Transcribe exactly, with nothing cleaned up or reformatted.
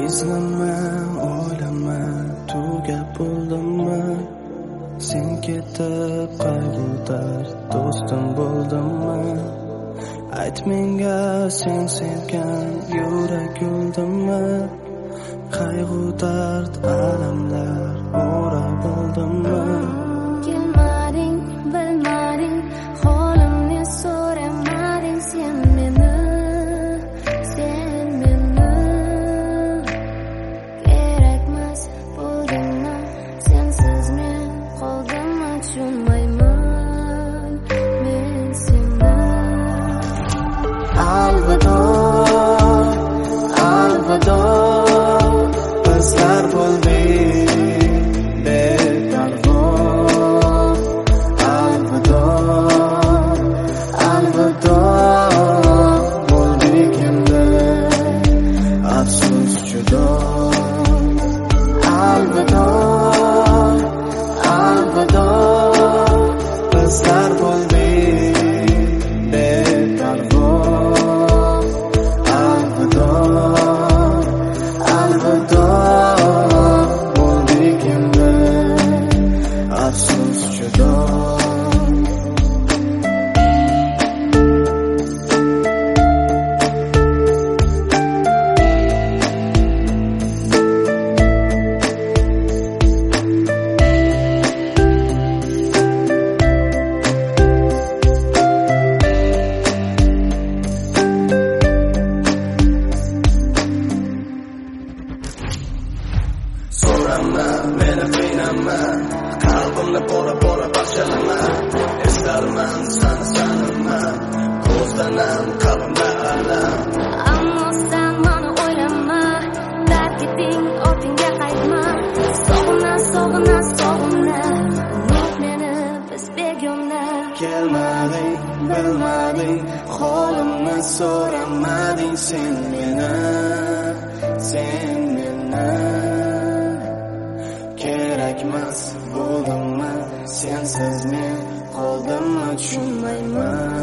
izlama, o'ylama, tuga bo'ldimmi? Sen ketib qayg'utar do'stim bo'ldimmi? Ayt menga, sen sevgan yurak yo'ldimmi? Qayg'u dard alamlar o'ra bo'ldimmi? Kelmading, bilmading, holimni so'ramading sen meni, sen meni. Kerakmas bo'ldingmi, sensiz men qoldimmi, tushunmayman men seni. Alvido, alvido, bizlar bo'ldik beparvo. Alvido, alvido, bo'ldik endi afsus judo. Alvido, alvido, bizlar bo'ldik beparvo. Alvido, alvido, bo'ldik endi afsus judo. So'rama, meni qiynama, qalbimni pora-pora parchalama. Eslarman sani sanama, ko'zdanam qalbimda alam. Ammo sen meni o'ylama, tark eting, ortingga qaytma. Sog'ina, sog'ina, sog'ina, unut meni, biz begona. Kelmading, bilmading, holimni so'ramading sen meni, sen meni. Kerakmas bo'ldimmi, sensiz men qoldimmi, tushunmayman